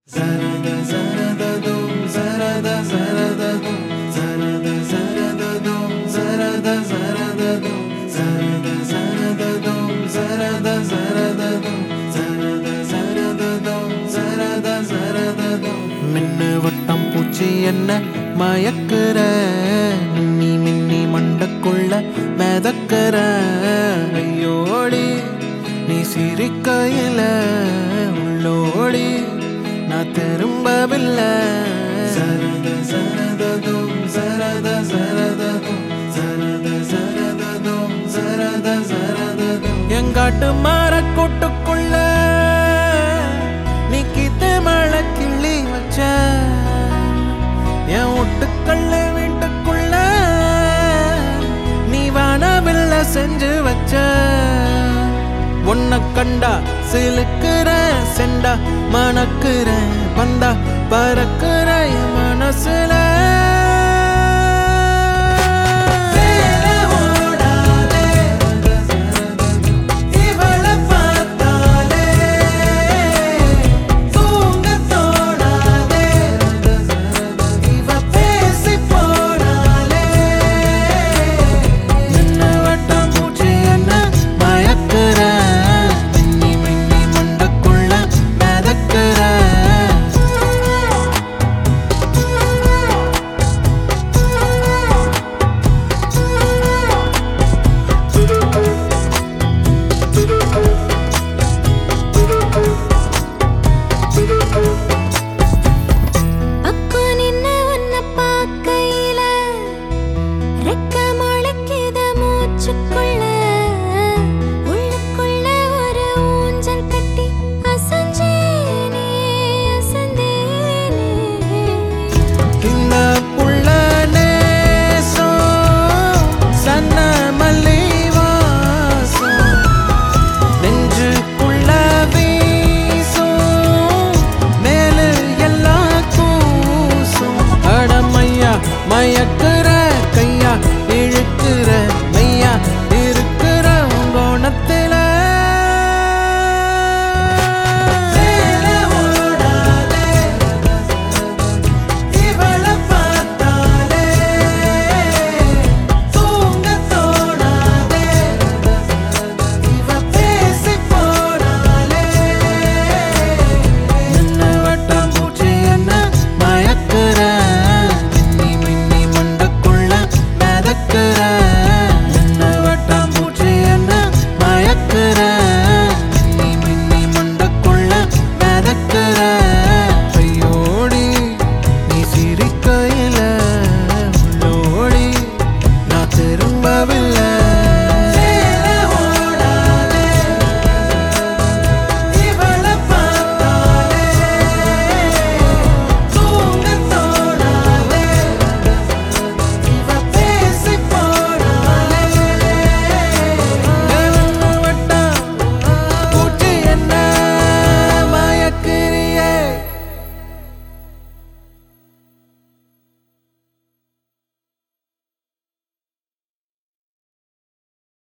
Zarada zarada dum zarada zarada dum zarada zarada dum zarada zarada dum zarada zarada dum zarada zarada dum zarada zarada dum zarada zarada dum மின்னு வட்டம் பூச்சி என்ன மயக்குற மின்னி மின்னி மண்டக்குள்ள மிதக்குற ஐயோடி நீ சிரிக்கையில உள்ளோடி நான் திரும்பவில்லை சரத சரததும் சரத சரததும் சரத சரததும் சரத சரததும் எங்காட்டு மரக்கூட்டுக்குள்ள நீ கித்து மழை கிள்ளி வச்ச என் ஒட்டுக்கல்ல வீட்டுக்குள்ள நீ வானவில்ல செஞ்சு வச்ச உன்னை கண்டா சிலுக்குற செண்டா மணக்குற பந்தா பறக்குற மனசுல